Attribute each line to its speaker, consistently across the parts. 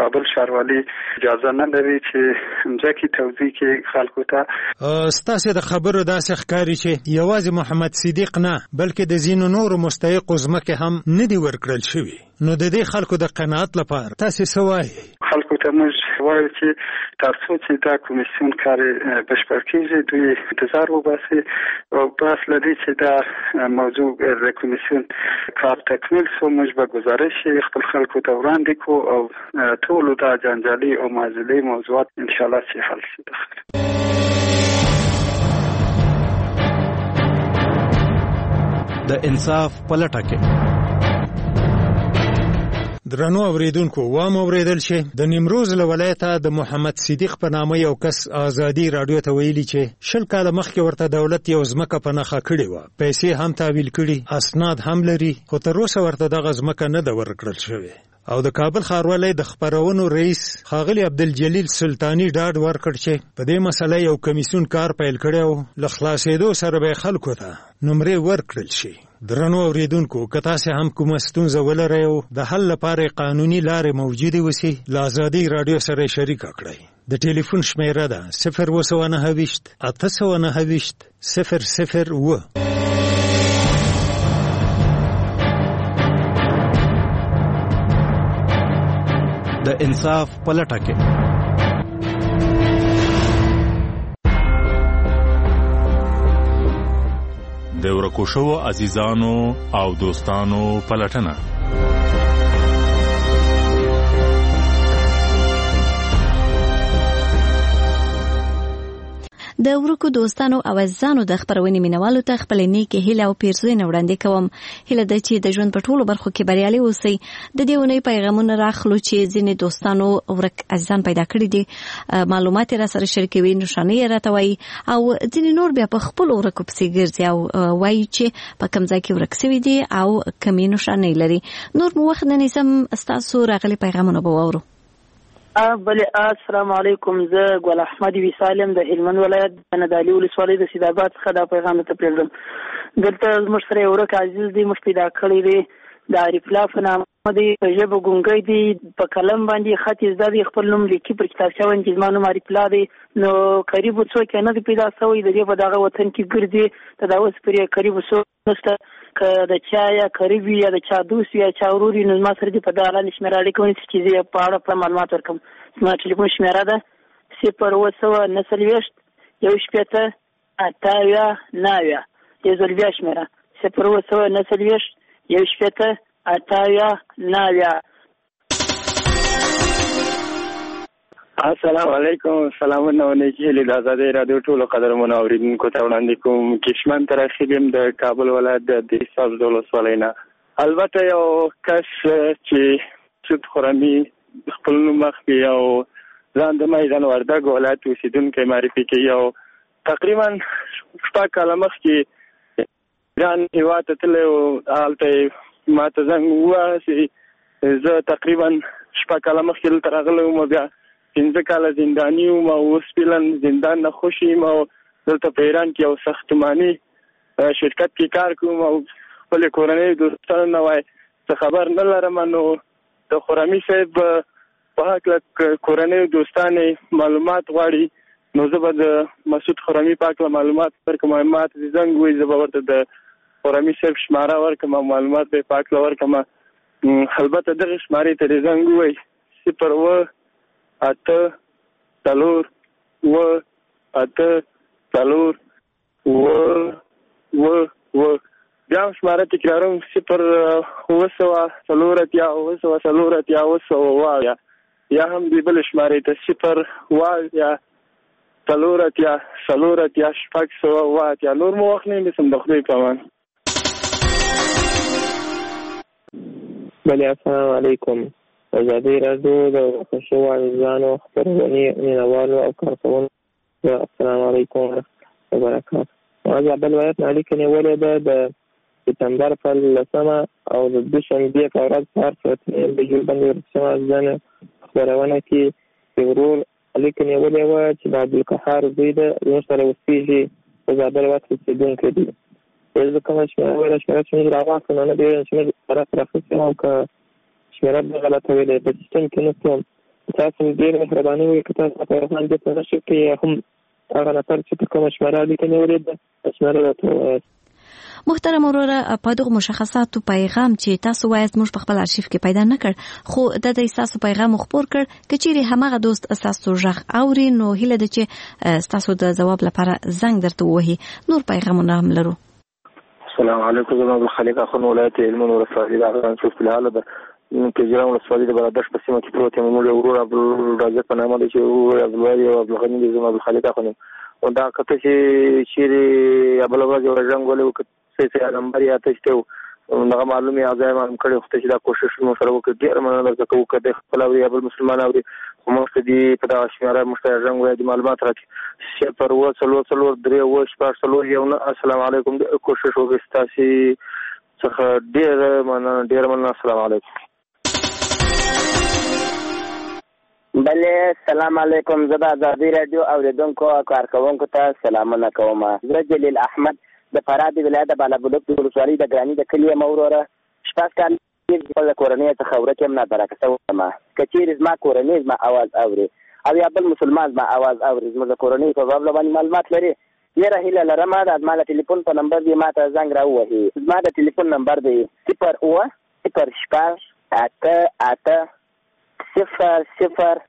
Speaker 1: کابل ښاروالي اجازه نه لري چې ځکه توضیح کې خلکو ته.
Speaker 2: ستاسو د خبرو داسې ښکاري چې یوازې محمد صدیق نه بلکې د ځینو نورو مستحقو ځمکې هم نه دي ورکړل شوي. نو د دې خلکو د قناعت لپاره تاسو څه وایي؟
Speaker 1: خلکو ته موږ وایو چې تر څو چې دا کمیسیون کار بشپړ کیږي دوی انتظار وباسي او پس لدی چې دا موضوع د کمیسیون کار تکمیل شو موږ به گزارش خپل خلکو ته وړاندې کوو او ټول دا جنجالي او معضلې موضوعات ان شاء الله چې حل شي.
Speaker 3: د انصاف پلټه کې
Speaker 2: درنو اوریدونکو وام اوریدل چې د نیمروز له ولایته د محمد صدیق په نامه یو کس آزادي رادیو ته ویلي چې 20 کاله مخکې ورته دولت یو ځمکه په نښه کړې وه، پیسې هم تحویل کړي، اسناد هم لري، خو تر اوسه ورته دغه ځمکه نه ده ورکړل شوې. او د کابل ښاروالۍ د خبرونو رئیس ښاغلي عبدالجلیل سلطاني ډاډ ورکړ چې په دې مسله یو کمیسیون کار پیل کړی او له خلاصېدو سره به خلکو ته نمرې ورکړل شي. درنو اوریدونکو که تاسو هم کومه ستونزه ولرئ او د حل لپاره قانوني لارې موجودې وسي له آزادي رادیو سره شریک کړئ. د ټلیفون شمیره ده 029 809 001.
Speaker 3: د انصاف پلټه کې د ورکو شوو عزیزانو او دوستانو پلټنه.
Speaker 4: د ورکو دوستانو او عزیزانو د خبرونې مینوالو ته خپل نیکه هیله او پیرزوینه وړاندې کوم. هیله ده چې د ژوند په ټولو برخو کې بریالي اوسئ. د دې ونې پیغامونه راخلو چې ځینې دوستانو ورک عزیزان پیدا کړي دي، معلومات را سره شریکوي، نشانې راته وایي او ځینې نور بیا په خپل ورکو پسې ګرځي او وایي چې په کوم ځای کې ورک شوي دي او کومې نشانې لري. نور مو وخت نه نیسم، ستاسو راغلي پیغامونه به واورو.
Speaker 5: بله السلام علیکم. زه ګل احمد وسالم د هلمند ولایت د ندالي ولسوالۍ د سیدآباد څخه دا پیغام ته پرېږدم. دلته زموږ سره یو ورک عزیز دی، موږ پیدا کړی دی، د عارف الله په نامه دی، په ژبه ګونګی دی، په قلم باندې خط یې زده دی، خپل نوم لیکي پر کتابچه باندې، زما نوم عارف الله دی. نو قریبو څوک یې نه دی پیدا شوی، د دې په دغه وطن کې ګرځي، د دا اوس پرې قریبو څوک نشته، که د چا یا قریب وي یا د چا دوست وي یا چا ورور وي، نو زما سره دې په دغه لاندې شمېره اړیکه ونیسي چې زه یې په اړه پوره معلومات ورکړم. زما ټلیفون شمېره ده 029 158 یو ځل بیا شمېره 029 158
Speaker 6: السلام علیکم. سلامونه او نیکې هیلې د ازادۍ رادیو ټولو قدرمنو اورېدونکو ته وړاندې کوم. کشمن ترخیب یم د کابل ولایت د دیساب ولسوالۍ نه. البته یو کس چې سود خرمي خپل نوم مخفي او ځان د میدان وردګ ولایت اوسېدونکی معرفي کوي او تقریبا 6 کاله مخکې ایران هېواد ته تللی و. هلته ما ته زنګ ووهه چې زه تقریبا 6 کاله مخکې دلته راغلی وم، بیا 15 کاله زنداني وم او اوس فعلا زندان نه خوښ یم او دلته په ایران کې یو ساختماني شرکت کې کار کوم او خپلې کورنۍ دوستانو نه وایي څه خبر نه لرم. نو د خرمي صاحب په هکله کورنۍ دوستانې معلومات غواړي، نو زه به د مسعود خرمي په هکله معلومات ورکړم. ما ته زنګ ووایي، زه به ورته د خرمي صاحب شماره ورکړم او معلومات به یې په هکله ورکړم. البته دغې شمارې ته دې زنګ ووایي 0 8 4 8 4 بیا هم شماره تکراروم 0 9 یا هم دې بلې شمارې ته 0 4 نور مو وخت نه نیسم، د خدای په امان.
Speaker 7: بله السلام علیکم. ازادي رادیو د ورکو شوو عزیزانو خپرونې مینوالو او کارکوونکو السلام علیکم ورحمة الله وبرکاته. ما زابل ولایت نه اړیکه نیولې ده د سپتمبر په 10 او د دوشنبې په ورځ سهار ساعت 9 بجې باندې ورکو شوو عزیزانو خپرونه کې ورور اړیکه نیولې وه چې د عبدالقهار زوی ده، زموږ سره اوسېږي، په زابل ولایت کې اوسېدونکی دی. زه کومه شمېره چې موږ راواخلو نو نه ډېره شمېره سره اخیستې وم، که شمېره به غلطه ویلې په سیسټم کې نه کوم، تاسو ډېر مهرباني وکړئ که تاسو پیغام دې په نشر کې هم هغه نفر چې په کومه شمېره لیکنې ورېده شمېره راته ووایاست.
Speaker 4: محترم وروره، په دغو مشخصاتو پیغام چې تاسو وایاست موږ په خپل آرشیف کې پیدا نه کړ، خو د تاسو پیغام خپور کړ. که چیرې هماغه دوست تاسو غږ اوري نو هیله ده چې تاسو د جواب لپاره زنګ درته ووهي. نور پیغامونه هم لرو.
Speaker 6: السلام علیکم، زما عبدالخالق اخون ولایت هلمند ولسوالي د افغان څوک په حاله ده پیجران ولسوالي د بلادش په سیمه کې پروت یم. موږ ورور عبدالرازق په نامه دی چې ورور عبدالوالي او عبدالغني دی. زما عبدالخالق اخون او دا کته چې چیرې ابل ورځ یو رنګ ولې وکړ چې نمبر یا تاسو دغه معلومه اعضاء معلوم کړي خو چې دا کوشش مو سره وکړ ډیر مننه درته کوم کده خپل او ابل مسلمان او موږ دې په دا شماره مسترجم غوډي معلومات راکړي چې پر وڅلو درې و شپږ یو نه. السلام علیکم، کوشش وکړئ تاسو څخه ډیر مننه. السلام علیکم.
Speaker 8: بله سلام علیکم، زه د ازادي رادیو اوریدونکو او کارکوونکو ته سلامونه کوم. زه جلیل احمد د فراه ولایت د بالابلوک د ولسوالۍ د ګراني د کلي موروره شپږ کال د کورنۍ څخه ورکه نه برکته ومه. کچیر زما کورنۍ زما आवाज اوري او یا بل مسلمان زما आवाज اوري، زما د کورنۍ په باب باندې معلومات لري. یره هیله لرم د ما د ټلیفون په نمبر دی ماته زنګ راوهي. زما د ټلیفون نمبر دی 0 8 0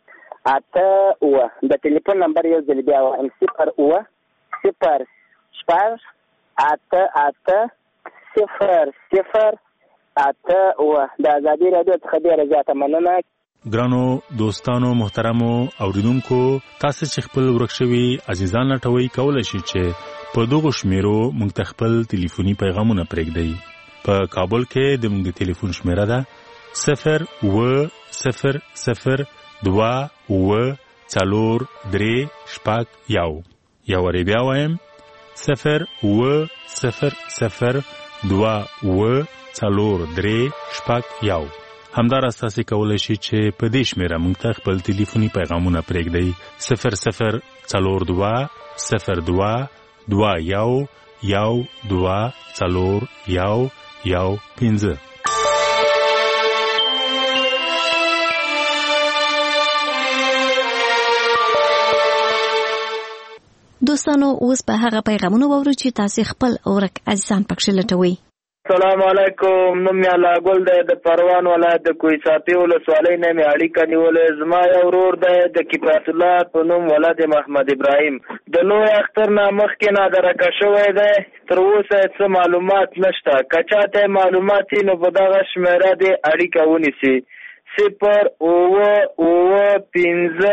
Speaker 8: 8 د ټلیفون نمبر یو ځل بیا وایم 0 0 شپږ 8 8 0 0 8 د ازادي رادیو څخه ډیره زیاته مننه.
Speaker 3: ګرانو دوستانو محترمو اوریدونکو، تاسو چې خپل ورکشوي عزیزان لټوي کولای شئ چې په دغه شمیرو موږ ته خپل ټلیفوني پیغامونه پرېږدئ. په کابل کې د موږ د ټلیفون شمیره ده 0 و 0 0 2 و 4 3 شپږ یو وری بیا وایم 0 و 0 0 2 و 4 3 شپږ یو. همداراز تاسو کولای شئ چې په دې شمیره موږ ته خپل ټلیفوني پیغامونه پرېږدئ 00 42 02 21 12 4 1 15.
Speaker 4: دوستانو اوس په هغه پیغامونه وورو چې تاسو خپل اورک عزیزان پکښ لټوي.
Speaker 9: السلام علیکم، نوم یې الله ګل دی د پروان ولایت د کوهساتي ولسوالۍ نه مې اړیکه نیولې. زما یو ورور دی د کفایت الله په نوم ولد محمد ابراهیم د لوی اختر نه مخکې نادرکه شوی دی. تر اوسه څه معلومات نشته. که چاته معلومات نو په دغه شمیره دی اړیکه ونیسي 0 او 5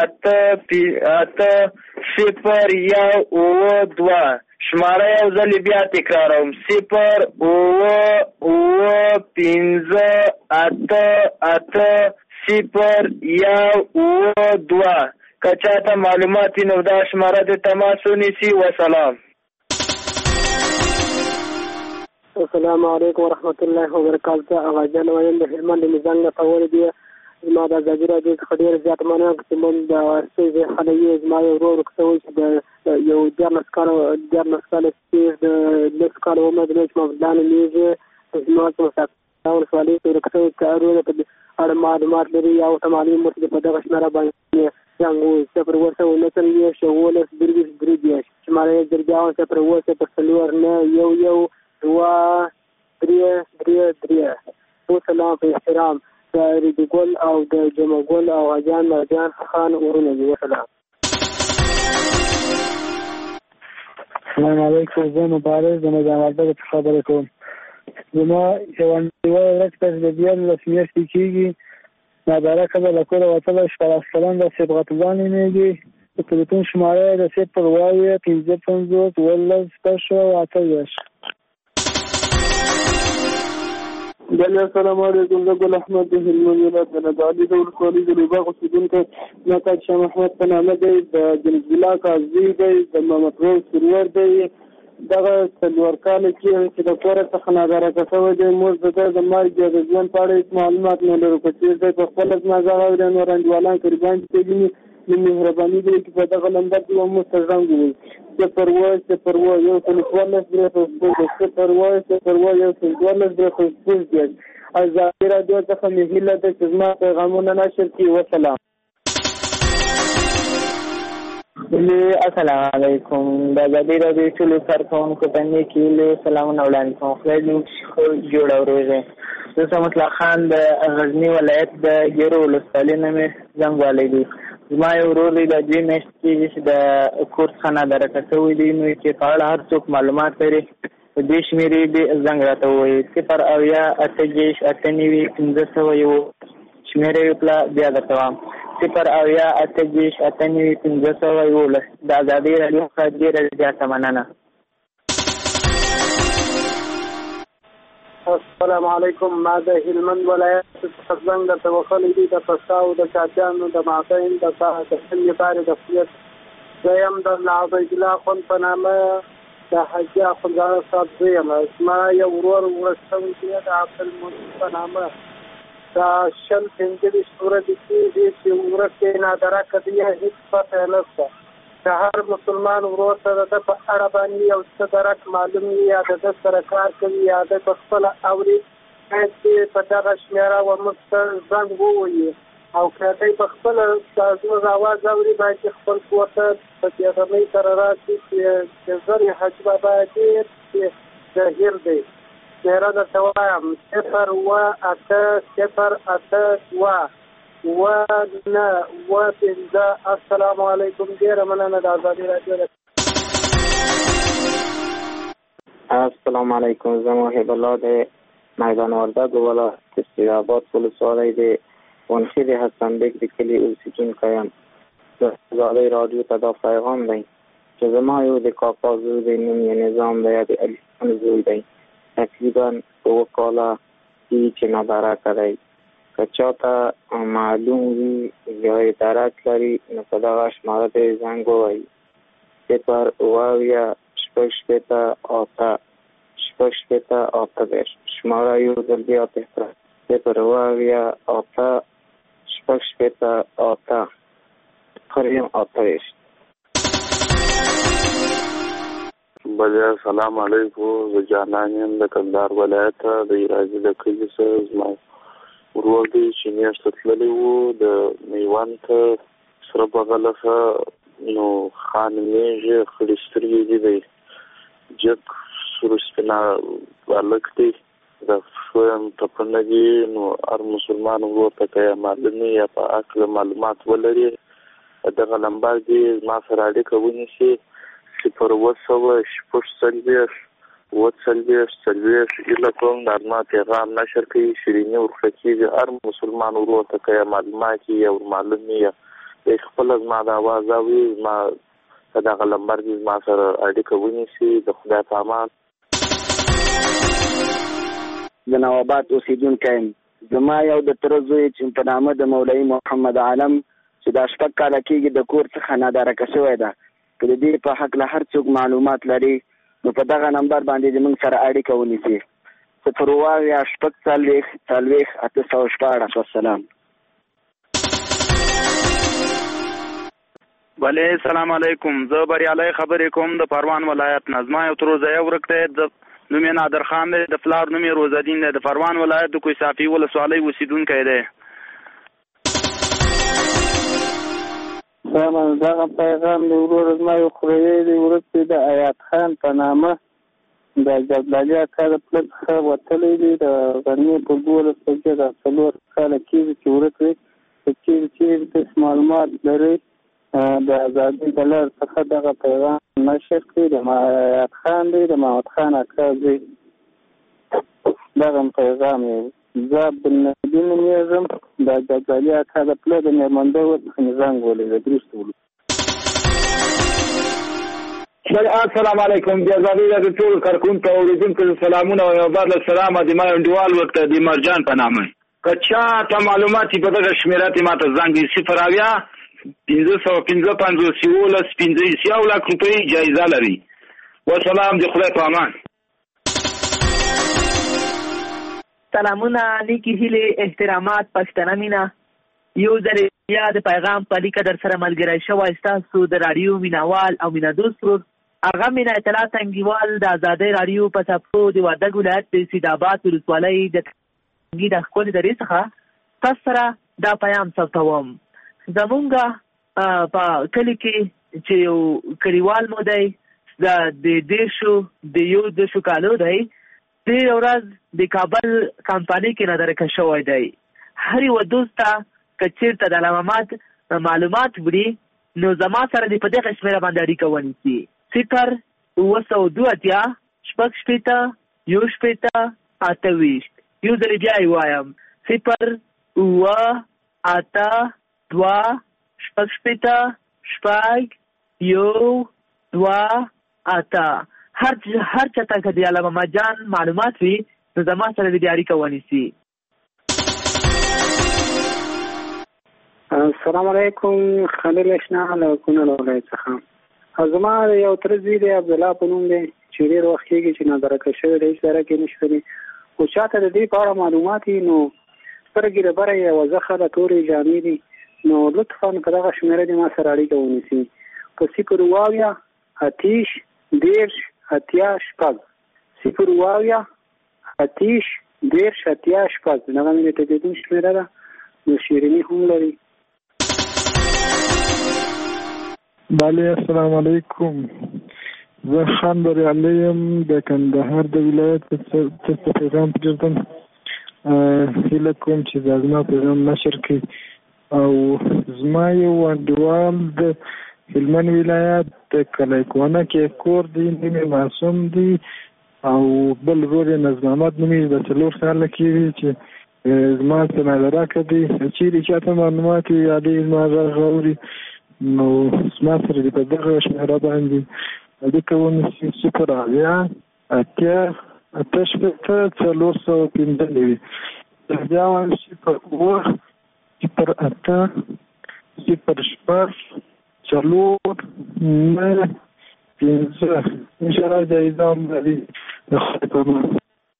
Speaker 9: 8 0 1 2. شماره یو ځل بیا تکراروم 0 او 5 8 0 1 2. که چاته معلومات نو دا شماره د تماس ونیسي. وسلام.
Speaker 5: السلام علیکم ورحمت الله وبرکاته. اغاجان وایم د هلمند میزان نه پور دی. زما د ازادي رادیو څخه ډیر زیات مننه چې مونږ د ورسې خلې زما یو ورور کوي چې د یو درنس کار چې د لس کال عمر د مبلان میږي زما څخه تاسو سوالي تر کوي کارونه په اړه معلومات لري او تمامي مرتبه په دغه شماره باندې څنګه صفر ورته ولته یې شوول درګي درګي شماره درګاو صفر ورته په سلور نه یو 2 3 وسلام په احترام د ریډګل او د جمعګل او اجان مرجان خان ورونه دي. وسلام.
Speaker 10: السلام علیکم، زه مبارز د نظام خبرې کوم. زما یو ورځ پس د بیا له سمیاشتې کېږي نادرکه د له کوره وتلی شپاړس د صبغت ځان یې د تلیفون شماره د 0 5 12
Speaker 11: بله السلام علیکم، زه ګل احمد د هلمند ولایت د نادعلي د ولسوالۍ د لوباغ اوسېدونکی نقاد شاه محمد په نامه دی. د جنت الله قاضي دی، د محمد روز سرور دی. دغه څلور کاله کې چې د کوره څخه نادرکه شوی دی. موږ د مرګ د ژوند په اړه هېڅ معلومات نه لرو. که چېرې دی په خپله زما غږ اوري نور انډیوالان قریبان چې کوي نو مهرباني دی چې په دغه نمبر کې به موږ ته زنګ ووایي 0 1 14 0 1 14 0 1 14 0 1 14 0 15. ازادي راډیو څخه مې هیله ده چې زما پیغامونه نشر کړي. وسلام.
Speaker 7: السلام علیکم. د ازادي راډیو ټولو کارکوونکو ته نیک هیلې سلامونه وړاندې کوم. خدای دې جوړ او روغ. زه سمت الله خان د غزني ولایت د ګیرو ولسوالۍ نه مې زنګ والی دی. زما یو ورور دی د 2 میاشتې کېږي چې د کور څخه نادرکه شوی دی، نو چې په اړه هر څوک معلومات لري په دې شمېرې دې زنګ راته ووایي 080 98 1501 شمېره یې پله بیا درته وایم 080 98 1511. د ازادۍ راډیو څخه ډېره زیاته مننه.
Speaker 11: السلام علیکم. ما د هلمند ولایت څخه زنګ درته وهلی دی د پښتاو د چاچیانو د مابین د څه لپاره د فیت زیم د عبید الله خان په نامه د حاجي اخندزاده صاحب زوی یم. زما یو ورور ورسوي دی د عبدالمجید په نامه دا 15 ورځې کېږي چې ورکې نادرکه دی، هېڅ پته یې نشته. که هر مسلمان ورور ته د ده په اړه باندې یو څه درک معلوم وي یا د ده سره کار کوي یا د په خپله اوري، باید چې په دغه شمېره وموږ ته زنګ ووایي، او که دی په خپله زموږ اواز اوري باید چې خپل کور ته په بېغمۍ سره راشي چې زر یې حاجي بابا ډېر ظاهر دی. شمېره درته وایم 01802 9 السلام علیکم. ډېره مننه د ازادي راډیو.
Speaker 7: السلام علیکم. زه محب الله د میدان وردګو ولایت سیدآباد ولسوالۍ د ونخیل حسن بیگ د کلي اوسېدونکی یم. د ازادي راډیو ته دا پیغام دی چې زما یو د کاکا زوی دی، نوم یې نظام دی، د علي خان زوی دی. تقریبا 2 کاله کېږي چې نادرکه دی. که چاته معلوم وي یا یې درک لري نو په دغه شماره ته یې زنګ ووایي 080 شماره یو ځل بیا تکرار 080
Speaker 12: بله السلام علیکم. زه جانان یم د کندهار ولایت د ایرازي د کلي څخه. زما ورور دی چې میاشته تللی و د میوند ته سره بغله نو خان میږي خړې سترګې دی جګ سور سپینه هلک دی د شویم ټپنه دي. نو هر مسلمان ورور ته که یا معلومي یا په عقل معلومات ولري دغه نمبر دی زما سره اړیکه ونیسي 0 ایله کوم د ارما پیغام نشر کوي شیریني ورکړه کېږي. هر مسلمان ورور ته که یا معلومات یا معلوم یا خپله زما د اواز اوري زما په دغه نمبر کې زما سره اړیکه ونیسي. د خدای په امان.
Speaker 8: د نواباد اوسېدونکی یم. زما یو د تره زوی چې په نامه د مولوي محمد عالم چې دا 6 کاله کېږي د کور څخه نادرکه شوی ده. که د دې په حق له هر څوک معلومات لري نو په دغه نمبر باندې زموږ سره اړیکه ونیسي 0 والسلام.
Speaker 13: بله السلام علیکم. زه بریالی خبرې کوم د پروان ولایت نه. زما یو تر ځای ورک دی، د نوم یې نادر خان دی، د پلار نوم یې روزالدین دی، د پروان ولایت د کوهصافي ولسوالۍ اوسېدونکی دی.
Speaker 11: دغه پیغام د ورور زما یو خوریی دی ورک دی د ایات خان په نامه د جبلالي اکا د پله څخه وتلی دی د غرمې په 12 بجې د 4 کاله کېږي چې ورک دی. که چېرې تاسو معلومات لرئ د ازادۍ د لارې څخه دغه پیغام نشر کړي. د ایات خان دی، د محمد خان اکا زوی. دغه پیغام یې زه عبدالنبي نومېږم د جبلالي اکا د پله د مېرمنده څخه مې زنګ ولیده درست ولو.
Speaker 9: السلام علیکم. د ازادۍ راډیو ټول کارکوونکو او اورېدونکو سلامونه او یو بار له سلامه د ما انډیوال ورته د مرجان په نامه. که چاته معلومات په دغه شمېره ته ماته زنګ 0 1 لک روپۍ جایزه لري. وسلام. د خدای په امان.
Speaker 14: سلامونه، نیکی هیلې، احترامات، پښتنه مینه. یو ځل بیا د پیغام په لیکه در سره ملګری شوی ستاسو د راډیو مینوال او مینهدوست ورور هغه مینه اطلاع تنګیوال د ازادۍ راډیو په څپو د وردګ ولایت د سیدآباد ولسوالۍ د فرنګي د ښکلې درې څخه تاسو سره دا پیغام ثبتوم. زمونږ په کلي کې چې یو کلیوال مو دی د 10 کالو دی، تېره ورځ د کابل کمپنۍ کې نظرکه شوی دی. هر یو دوست ته که چېرته د علامات معلومات وړي نو زما سره دې په دغه شمېره باندې اړیکه ونیسي. 0 شپږ شپېته 1 یو ځل بیا یې وایم 0 2 شپږ شپېته 1 هر چاته که د علامه جان معلومات وي نو زما سره دې اړیکه ونیسي.
Speaker 1: السلام علیکم، خلیل اشنا له کونړ ولایت څخه. زما یو تر زوی دی عبدالله په نوم دی چې ډېر وخت کېږي چې نظرکه شوی دی، هېڅ اداره کې نه شولي. خو چاته د دې په اړه معلومات وي نو سترګې د بره یې وضخه د تورې جامې دي نو لطفا په دغه شمېره دې ما سره اړیکه ونیسي په 0 آتیش 10 اتیا شپږ 0 آتیش 10 اتیا شپږ. دغه مې د تلفون شمېره ده، نو شیریني هم لري.
Speaker 15: بله السلام علیکم، زه خان بریالی یم د کندهار د ولایت څخه پیغام پرېږدم. هیله کوم چې زما پیغام نشر کړي. او زما یو انډیوال د هلمند ولایت د کلیکونه کې کور دی، نوم معصوم دی، او بل ورور یې نظم احمد نومېږي، د 4 کاله کې وي چې زما څه نظرکه دی. چېرې چاته معلومات وي یا دې زما غږ اوري نو زما سره دې په دغه شمېره باندې اړیکه ونیسي 0 اتیا 415 بیا وایم 0 8 0 شپږ 4 9 5 انشاءالله جایزه هم لري د خدای په امان.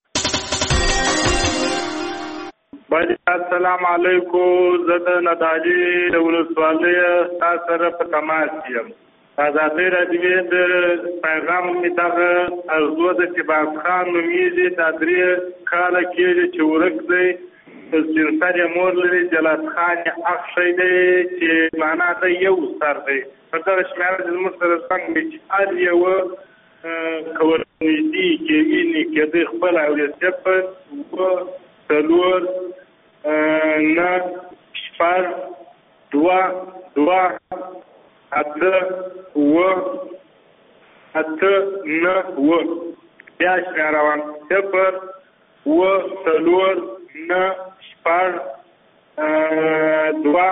Speaker 12: بله السلام علیکم، زه د ندالي د ولسوالۍ تاسو سره په تماس یم. ازادۍ راډیو د پیغام مې دغه ارزو د کباس خان نومېږي، دا 3 کاله کېږي چې ورک دی. سپین سر یې مور لري، جلات خان یې اخښی دی چې معنا د یو سر دی. په دغه شمېره چې زموږ سره څنګ دی چې هر یوه که ورنږدې کېږي کېدی خپل اولسیت په 4 9 شپږ 2 8 9 بیا شمېره وم 0 4 9 شپږ 2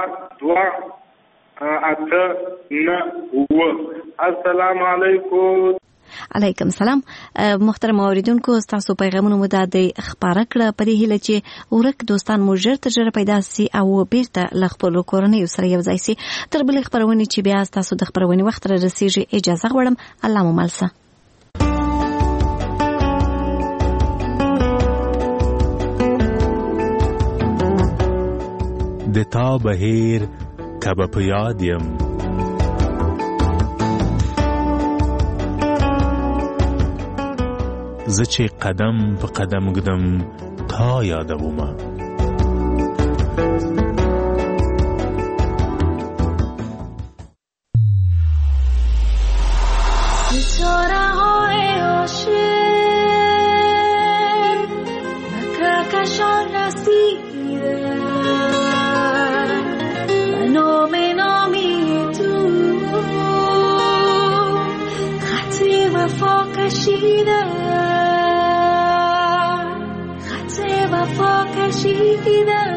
Speaker 12: 8 9. السلام علیکم.
Speaker 4: علیکم سلام. محترم اوریدونکو، تاسو پیغامونه مو د خبره کړه په دې هیله چې ورک دوستان مو ژر تر ژره پیدا سي او بیرته له خپلو کورنیو سره یو ځای سي. تر بلې خبرونې چې بیا تاسو د خبرونې وخت را رسیږي اجازه غواړم. الله مو ملسه.
Speaker 3: د تا بهیر کبه په یاد یم، زه چې قدم په قدم ږدم تا یادومه.
Speaker 16: خط وفا کشیدم